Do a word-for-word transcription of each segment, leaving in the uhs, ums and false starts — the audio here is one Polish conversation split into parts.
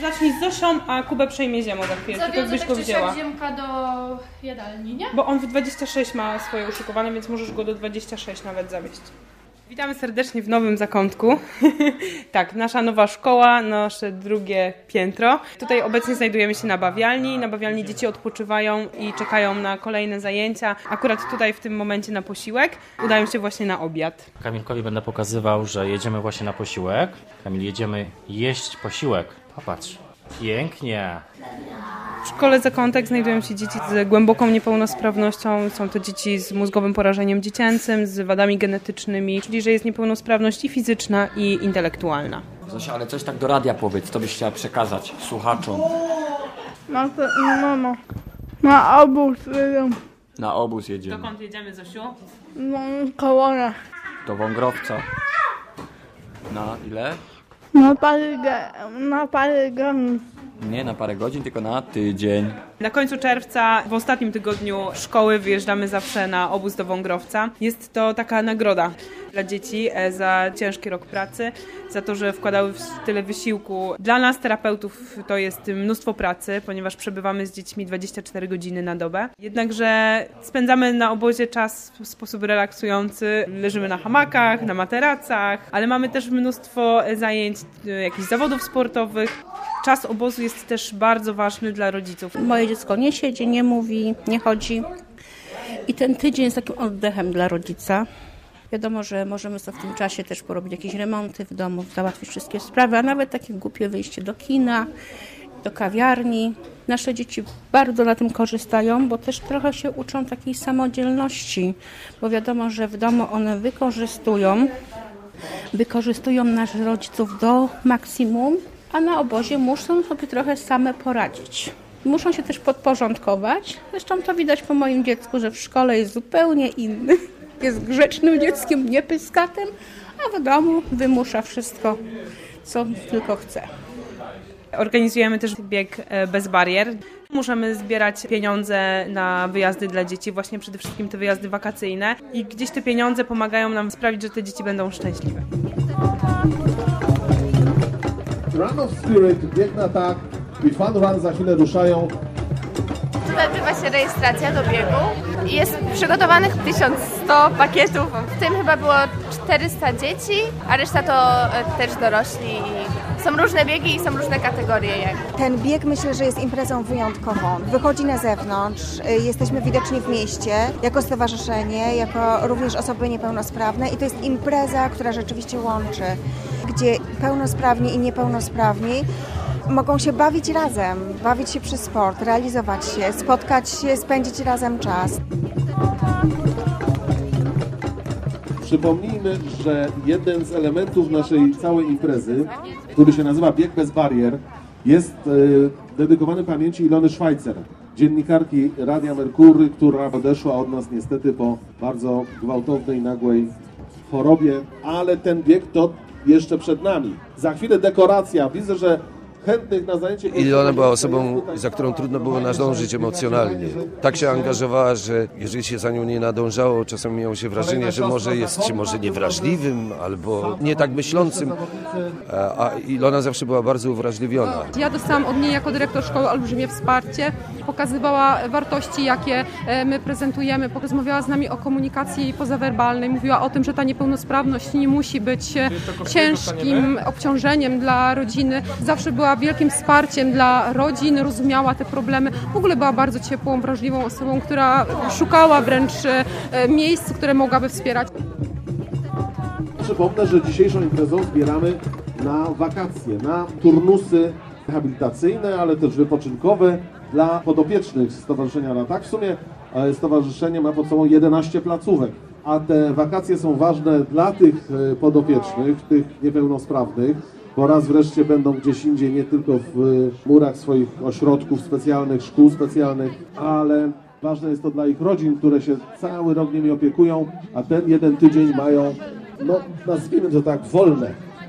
zacznij z Zosią, a Kubę przejmie Ziemo za chwilę. Zawiozę byś tak go czy wzięła. siak Ziemka do jadalni, nie? Bo on w dwadzieścia sześć ma swoje uszykowane, więc możesz go do dwudziestu sześciu nawet zawieźć. Witamy serdecznie w nowym zakątku. Tak, nasza nowa szkoła, nasze drugie piętro. Tutaj obecnie znajdujemy się na bawialni. Na bawialni dzieci odpoczywają i czekają na kolejne zajęcia. Akurat tutaj w tym momencie na posiłek. Udają się właśnie na obiad. Kamilkowi będę pokazywał, że jedziemy właśnie na posiłek. Kamil, jedziemy jeść posiłek. Popatrz. Pięknie. W szkole Zakątek znajdują się dzieci z głęboką niepełnosprawnością. Są to dzieci z mózgowym porażeniem dziecięcym, z wadami genetycznymi, czyli że jest niepełnosprawność i fizyczna, i intelektualna. Zosia, ale coś tak do radia powiedz, co byś chciała przekazać słuchaczom. Na to, mama. Na obóz jedę. Na obóz jedziemy. Dokąd jedziemy, Zosiu? No, kołona. Do Wągrowca. Na ile? Na parę, na parę godzin. Nie na parę godzin, tylko na tydzień. Na końcu czerwca, w ostatnim tygodniu szkoły, wyjeżdżamy zawsze na obóz do Wągrowca. Jest to taka nagroda dla dzieci za ciężki rok pracy, za to, że wkładały tyle wysiłku. Dla nas, terapeutów, to jest mnóstwo pracy, ponieważ przebywamy z dziećmi dwadzieścia cztery godziny na dobę. Jednakże spędzamy na obozie czas w sposób relaksujący. Leżymy na hamakach, na materacach, ale mamy też mnóstwo zajęć, jakichś zawodów sportowych. Czas obozu jest też bardzo ważny dla rodziców. Moje dziecko nie siedzi, nie mówi, nie chodzi i ten tydzień jest takim oddechem dla rodzica. Wiadomo, że możemy sobie w tym czasie też porobić jakieś remonty w domu, załatwić wszystkie sprawy, a nawet takie głupie wyjście do kina, do kawiarni. Nasze dzieci bardzo na tym korzystają, bo też trochę się uczą takiej samodzielności, bo wiadomo, że w domu one wykorzystują, wykorzystują naszych rodziców do maksimum, a na obozie muszą sobie trochę same poradzić. Muszą się też podporządkować. Zresztą to widać po moim dziecku, że w szkole jest zupełnie inny. Jest grzecznym dzieckiem, nie pyskatem, a w domu wymusza wszystko, co tylko chce. Organizujemy też bieg bez barier. Możemy zbierać pieniądze na wyjazdy dla dzieci, właśnie przede wszystkim te wyjazdy wakacyjne. I gdzieś te pieniądze pomagają nam sprawić, że te dzieci będą szczęśliwe. Run of Spirit, bieg na tak i Fun Run za chwilę ruszają. Tutaj odbywa się rejestracja do biegu i jest przygotowanych tysiąc sto pakietów. W tym chyba było czterysta dzieci, a reszta to też dorośli. Są różne biegi i są różne kategorie. Ten bieg myślę, że jest imprezą wyjątkową. Wychodzi na zewnątrz, jesteśmy widoczni w mieście jako stowarzyszenie, jako również osoby niepełnosprawne i to jest impreza, która rzeczywiście łączy, gdzie pełnosprawni i niepełnosprawni mogą się bawić razem, bawić się przez sport, realizować się, spotkać się, spędzić razem czas. Przypomnijmy, że jeden z elementów naszej całej imprezy, który się nazywa Bieg bez barier, jest e, dedykowany pamięci Ilony Schweitzer, dziennikarki Radia Merkury, która odeszła od nas niestety po bardzo gwałtownej, nagłej chorobie, ale ten bieg to jeszcze przed nami. Za chwilę dekoracja. Widzę, że chętnych na zajęcie... Ilona była osobą, za którą trudno było nadążyć emocjonalnie. Tak się angażowała, że jeżeli się za nią nie nadążało, czasami miało się wrażenie, że może jest, czy może niewrażliwym, albo nie tak myślącym, a Ilona zawsze była bardzo uwrażliwiona. Ja dostałam od niej jako dyrektor szkoły olbrzymie wsparcie, pokazywała wartości, jakie my prezentujemy, rozmawiała z nami o komunikacji pozawerbalnej, mówiła o tym, że ta niepełnosprawność nie musi być ciężkim obciążeniem dla rodziny, zawsze była wielkim wsparciem dla rodzin, rozumiała te problemy. W ogóle była bardzo ciepłą, wrażliwą osobą, która szukała wręcz miejsc, które mogłaby wspierać. Przypomnę, że dzisiejszą imprezą zbieramy na wakacje, na turnusy rehabilitacyjne, ale też wypoczynkowe dla podopiecznych Stowarzyszenia Ratak. W sumie stowarzyszenie ma pod sobą jedenaście placówek, a te wakacje są ważne dla tych podopiecznych, tych niepełnosprawnych, bo raz wreszcie będą gdzieś indziej, nie tylko w murach swoich ośrodków specjalnych, szkół specjalnych, ale ważne jest to dla ich rodzin, które się cały rok nimi opiekują, a ten jeden tydzień mają, no nazwijmy to tak, wolne.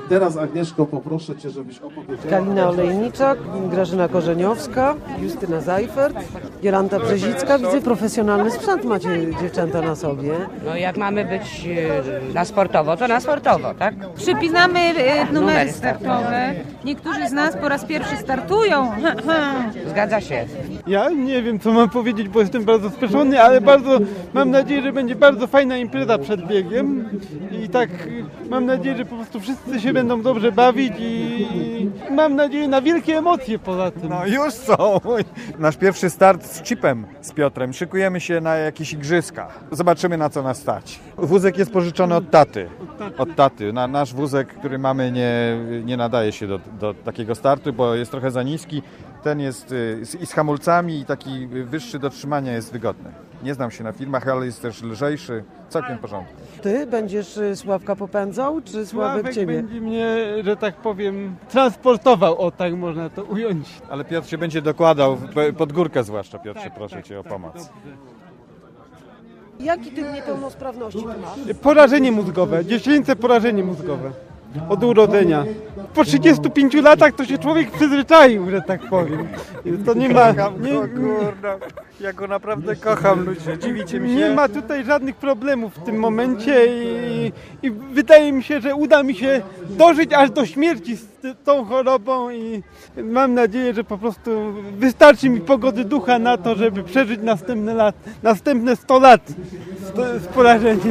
Teraz Agnieszko, poproszę Cię, żebyś opowiedziała... Kalina Olejniczak, Grażyna Korzeniowska, Justyna Zajfert, Jolanta Brzezicka. Widzę, profesjonalny sprzęt macie dziewczęta na sobie. No jak mamy być na sportowo, to na sportowo, tak? Przypinamy e, numery startowe. Niektórzy z nas po raz pierwszy startują. Zgadza się. Ja nie wiem, co mam powiedzieć, bo jestem bardzo spieszony, ale bardzo mam nadzieję, że będzie bardzo fajna impreza przed biegiem i tak mam nadzieję, że po prostu wszyscy się będą dobrze bawić i mam nadzieję na wielkie emocje poza tym. No już są. Nasz pierwszy start z Chipem, z Piotrem. Szykujemy się na jakieś igrzyska. Zobaczymy, na co nas stać. Wózek jest pożyczony od taty. Od taty. Na, nasz wózek, który mamy, nie, nie nadaje się do, do takiego startu, bo jest trochę za niski. Ten jest i z hamulcami i taki wyższy do trzymania jest wygodny. Nie znam się na filmach, ale jest też lżejszy, całkiem w porządku. Ty będziesz Sławka popędzał, czy Sławek Sławek ciebie? będzie mnie, że tak powiem, transportował, o tak można to ująć. Ale Piotr się będzie dokładał, pod górkę zwłaszcza, Piotrze, tak, proszę tak, Cię o tak, pomoc. Dobrze. Jaki typ niepełnosprawności ty masz? Porażenie mózgowe, dziecięce porażenie mózgowe. Od urodzenia. Po trzydziestu pięciu latach to się człowiek przyzwyczaił, że tak powiem. To nie ma... Nie, Kurde, ja go naprawdę kocham, ludzie, dziwicie mi się. Nie ma tutaj żadnych problemów w tym momencie i, i wydaje mi się, że uda mi się dożyć aż do śmierci z tą chorobą i mam nadzieję, że po prostu wystarczy mi pogody ducha na to, żeby przeżyć następne lat, następne sto lat z, z porażeniem.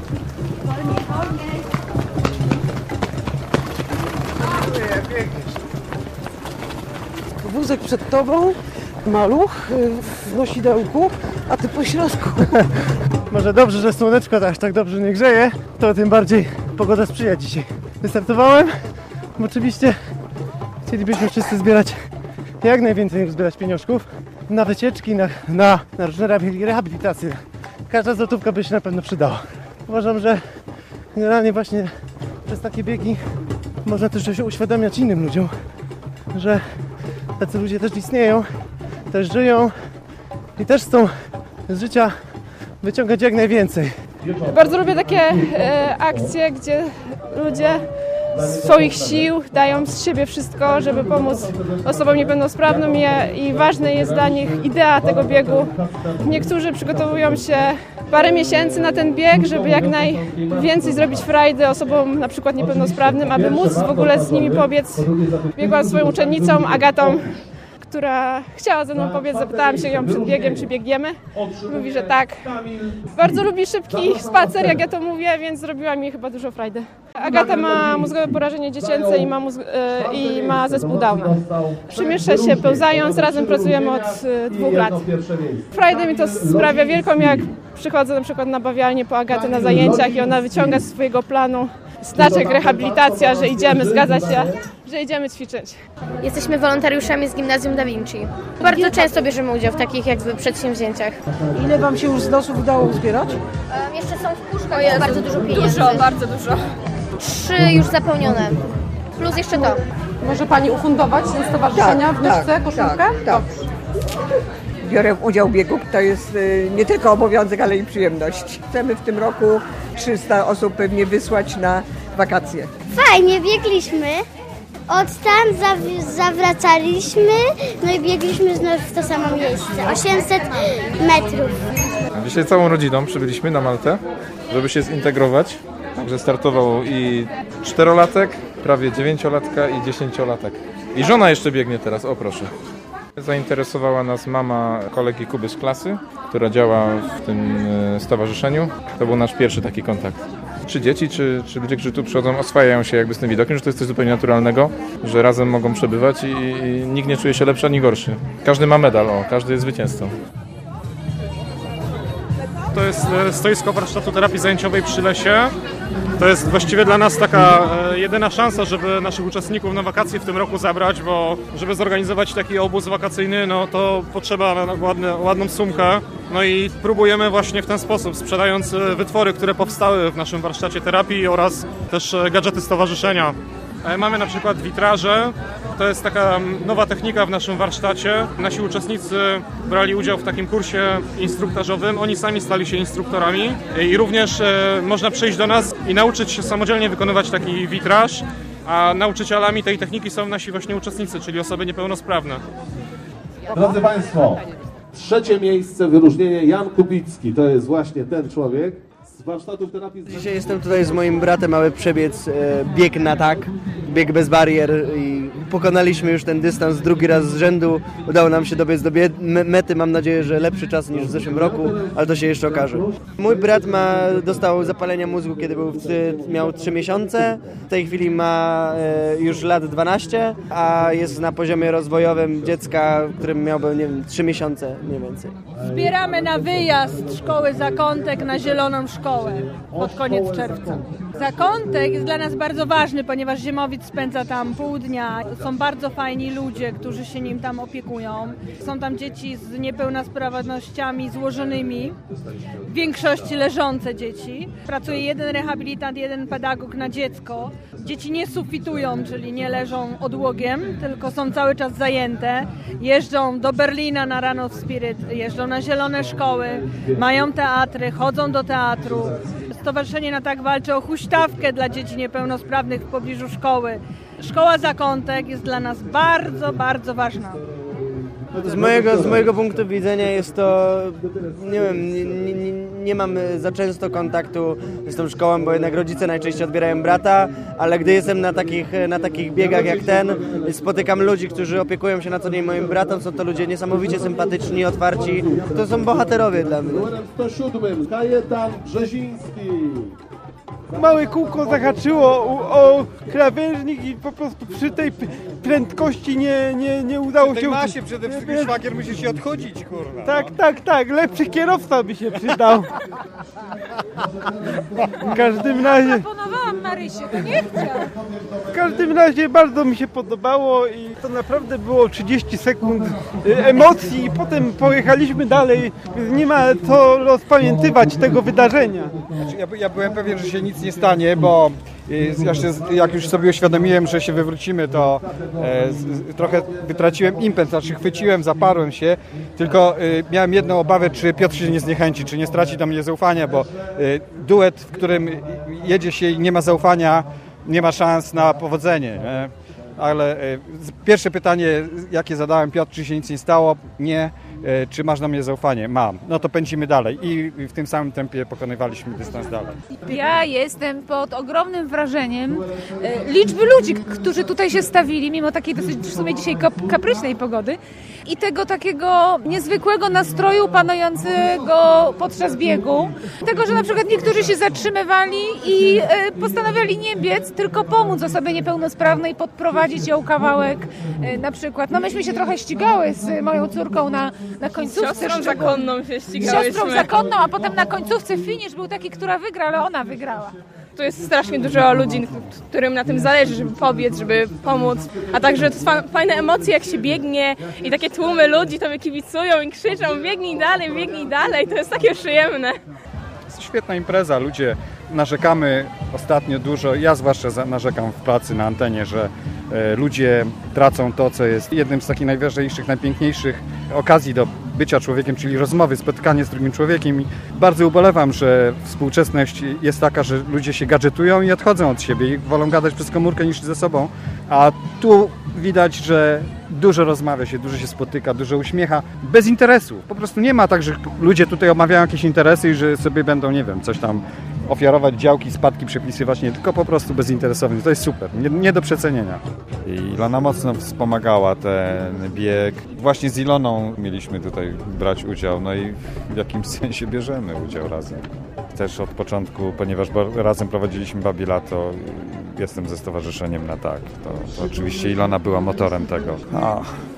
Wózek przed tobą, maluch w nosidełku, a ty po środku. Może dobrze, że słoneczko aż tak dobrze nie grzeje, to tym bardziej pogoda sprzyja dzisiaj. Wystartowałem, bo oczywiście chcielibyśmy wszyscy zbierać jak najwięcej zbierać pieniążków na wycieczki, na, na, na różne rehabilitacje. Każda złotówka by się na pewno przydała. Uważam, że generalnie właśnie przez takie biegi można też się uświadamiać innym ludziom, że tacy ludzie też istnieją, też żyją i też chcą z życia wyciągać jak najwięcej. Bardzo lubię takie e, akcje, gdzie ludzie z swoich sił dają z siebie wszystko, żeby pomóc osobom niepełnosprawnym i, i ważne jest dla nich idea tego biegu. Niektórzy przygotowują się parę miesięcy na ten bieg, żeby jak najwięcej zrobić frajdy osobom na przykład niepełnosprawnym, aby móc w ogóle z nimi pobiec. Biegłam swoją uczennicą Agatą, która chciała ze mną pobiec, zapytałam się ją przed biegiem, czy biegniemy. Mówi, że tak. Bardzo lubi szybki spacer, jak ja to mówię, więc zrobiła mi chyba dużo frajdy. Agata ma mózgowe porażenie dziecięce i ma, mózg, yy, i ma zespół Downa. Przemieszcza się pełzając, razem pracujemy od yy, dwóch lat. Frajdę mi to sprawia wielką, jak przychodzę na przykład na bawialnię po Agatę na zajęciach i ona wyciąga z swojego planu znaczek rehabilitacja, że idziemy, zgadza się, że idziemy ćwiczyć. Jesteśmy wolontariuszami z Gimnazjum Da Vinci. Bardzo często bierzemy udział w takich jakby przedsięwzięciach. Ile wam się już z losów udało uzbierać? Um, jeszcze są w puszkach bardzo dużo pieniędzy. Dużo, bardzo dużo. Trzy już zapełnione. Plus jeszcze to. Może Pani ufundować ze stowarzyszenia tak, w Nyszce tak, koszulkę? Tak, tak. Biorę udział w biegu, to jest nie tylko obowiązek, ale i przyjemność. Chcemy w tym roku trzysta osób pewnie wysłać na wakacje. Fajnie, biegliśmy. Od tam zaw- zawracaliśmy, no i biegliśmy znów w to samo miejsce. osiemset metrów. Dzisiaj całą rodziną przybyliśmy na Maltę, żeby się zintegrować. Także startował i czterolatek, prawie dziewięciolatka i dziesięciolatek. I żona jeszcze biegnie teraz, o proszę. Zainteresowała nas mama kolegi Kuby z klasy, która działa w tym stowarzyszeniu. To był nasz pierwszy taki kontakt. Czy dzieci, czy, czy ludzie, którzy tu przychodzą, oswajają się jakby z tym widokiem, że to jest coś zupełnie naturalnego, że razem mogą przebywać i, i nikt nie czuje się lepszy ani gorszy. Każdy ma medal, o, każdy jest zwycięzcą. To jest stoisko warsztatu terapii zajęciowej przy lesie. To jest właściwie dla nas taka jedyna szansa, żeby naszych uczestników na wakacje w tym roku zabrać, bo żeby zorganizować taki obóz wakacyjny, no to potrzeba ładne, ładną sumkę. No i próbujemy właśnie w ten sposób, sprzedając wytwory, które powstały w naszym warsztacie terapii oraz też gadżety stowarzyszenia. Mamy na przykład witraże, to jest taka nowa technika w naszym warsztacie. Nasi uczestnicy brali udział w takim kursie instruktażowym, oni sami stali się instruktorami i również e, można przyjść do nas i nauczyć się samodzielnie wykonywać taki witraż. a nauczycielami tej techniki są nasi właśnie uczestnicy, czyli osoby niepełnosprawne. Drodzy Państwo, trzecie miejsce, wyróżnienie Jan Kubicki, to jest właśnie ten człowiek z warsztatów terapii. Dzisiaj jestem tutaj z moim bratem, aby przebiec e, bieg na tak, bieg bez barier i pokonaliśmy już ten dystans drugi raz z rzędu. Udało nam się dobiec do mety, mam nadzieję, że lepszy czas niż w zeszłym roku, ale to się jeszcze okaże. Mój brat ma, dostał zapalenia mózgu, kiedy był, miał trzy miesiące, w tej chwili ma e, już lat dwanaście, a jest na poziomie rozwojowym dziecka, którym miałby, nie wiem, trzy miesiące mniej więcej. Zbieramy na wyjazd szkoły Zakątek na Zieloną Szkołę pod koniec czerwca. Zakątek jest dla nas bardzo ważny, ponieważ Ziemowic spędza tam pół dnia. Są bardzo fajni ludzie, którzy się nim tam opiekują. Są tam dzieci z niepełnosprawnościami złożonymi, w większości leżące dzieci. Pracuje jeden rehabilitant, jeden pedagog na dziecko. Dzieci nie sufitują, czyli nie leżą odłogiem, tylko są cały czas zajęte. Jeżdżą do Berlina na Run of Spirit, jeżdżą na zielone szkoły, mają teatry, chodzą do teatru. Stowarzyszenie Na Tak walczy o huśtawkę dla dzieci niepełnosprawnych w pobliżu szkoły. Szkoła Zakątek jest dla nas bardzo, bardzo ważna. Z mojego, z mojego punktu widzenia jest to, nie wiem, nie, nie, nie mam za często kontaktu z tą szkołą, bo jednak rodzice najczęściej odbierają brata, ale gdy jestem na takich, na takich biegach jak ten, spotykam ludzi, którzy opiekują się na co dzień moim bratem, są to ludzie niesamowicie sympatyczni, otwarci, to są bohaterowie dla mnie. Numerem sto siedem Kajetan Brzeziński. Małe kółko zahaczyło o, o krawężnik i po prostu przy tej prędkości nie, nie, nie udało przy tej się... masie przede wszystkim szwagier musi się odchodzić, kurwa. Tak, tak, tak, lepszy kierowca by się przydał. W każdym razie... Proponowałam Marysie, to nie chciał. W każdym razie bardzo mi się podobało i to naprawdę było trzydzieści sekund emocji i potem pojechaliśmy dalej. Nie ma co rozpamiętywać tego wydarzenia. Znaczy, ja, ja byłem pewien, że się nic nie stanie, bo ja się, jak już sobie uświadomiłem, że się wywrócimy, to e, z, trochę wytraciłem impet, znaczy chwyciłem, zaparłem się, tylko e, miałem jedną obawę, czy Piotr się nie zniechęci, czy nie straci do mnie zaufania, bo e, duet, w którym jedzie się i nie ma zaufania, nie ma szans na powodzenie. Nie? Ale e, pierwsze pytanie, jakie zadałem, Piotr, czy się nic nie stało? Nie. E, czy masz na mnie zaufanie? Mam. No to pędzimy dalej i w tym samym tempie pokonywaliśmy dystans dalej. Ja jestem pod ogromnym wrażeniem e, liczby ludzi, którzy tutaj się stawili, mimo takiej dosyć w sumie dzisiaj kapryśnej pogody i tego takiego niezwykłego nastroju panującego podczas biegu. Tego, że na przykład niektórzy się zatrzymywali i e, postanawiali nie biec, tylko pomóc osobie niepełnosprawnej, podprowadzić ją kawałek e, na przykład. No myśmy się trochę ścigały z moją córką na na końcówce. Siostrą zakonną się ścigałyśmy. Siostrą zakonną, a potem na końcówce finish był taki, która wygra, ale ona wygrała. Tu jest strasznie dużo ludzi, którym na tym zależy, żeby pobiec, żeby pomóc, a także to są fajne emocje, jak się biegnie i takie tłumy ludzi tobie kibicują i krzyczą biegnij dalej, biegnij dalej, to jest takie przyjemne. Jest świetna impreza, ludzie narzekamy ostatnio dużo, ja zwłaszcza narzekam w pracy na antenie, że e, ludzie tracą to, co jest jednym z takich najważniejszych, najpiękniejszych okazji do bycia człowiekiem, czyli rozmowy, spotkanie z drugim człowiekiem i bardzo ubolewam, że współczesność jest taka, że ludzie się gadżetują i odchodzą od siebie i wolą gadać przez komórkę niż ze sobą, a tu widać, że dużo rozmawia się, dużo się spotyka, dużo uśmiecha, bez interesu. Po prostu nie ma tak, że ludzie tutaj omawiają jakieś interesy i że sobie będą, nie wiem, coś tam ofiarować, działki, spadki przepisywać, nie, tylko po prostu bezinteresownie. To jest super, nie, nie do przecenienia. I Ilona mocno wspomagała ten bieg. Właśnie z Iloną mieliśmy tutaj brać udział, no i w jakimś sensie bierzemy udział razem. Też od początku, ponieważ razem prowadziliśmy Babie Lato, jestem ze stowarzyszeniem Na Tak. To, to oczywiście Ilona była motorem tego. A,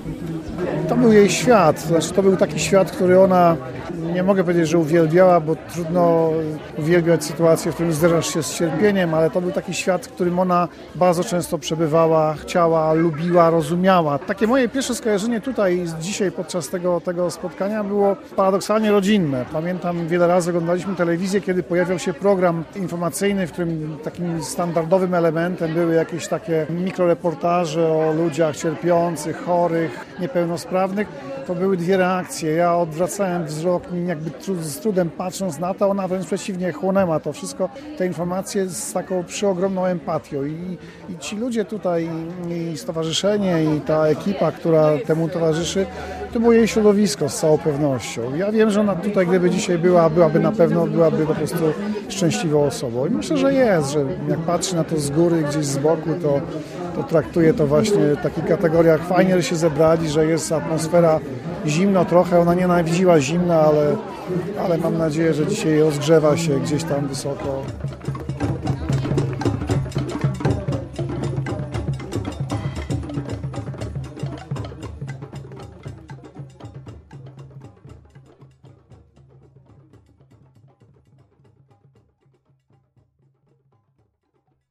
to był jej świat, znaczy to był taki świat, który ona, nie mogę powiedzieć, że uwielbiała, bo trudno uwielbiać sytuację, w którym zderzasz się z cierpieniem, ale to był taki świat, w którym ona bardzo często przebywała, chciała, lubiła, rozumiała. Takie moje pierwsze skojarzenie tutaj dzisiaj podczas tego, tego spotkania było paradoksalnie rodzinne. Pamiętam, wiele razy oglądaliśmy telewizję, kiedy pojawiał się program informacyjny, w którym takim standardowym elementem były jakieś takie mikroreportaże o ludziach cierpiących, chorych, niepełnosprawnych. To były dwie reakcje. Ja odwracałem wzrok jakby z trudem patrząc na to, ona wręcz przeciwnie chłonęła to wszystko, te informacje z taką przeogromną empatią i, i ci ludzie tutaj, i stowarzyszenie, i ta ekipa, która temu towarzyszy, to było jej środowisko z całą pewnością. Ja wiem, że ona tutaj, gdyby dzisiaj była, byłaby na pewno, byłaby po prostu szczęśliwą osobą. I myślę, że jest, że jak patrzy na to z góry, gdzieś z boku, to, to traktuje to właśnie w takich kategoriach. Fajnie, że się zebrali, że jest atmosfera zimno trochę. Ona nienawidziła zimna, ale, ale mam nadzieję, że dzisiaj rozgrzewa się gdzieś tam wysoko.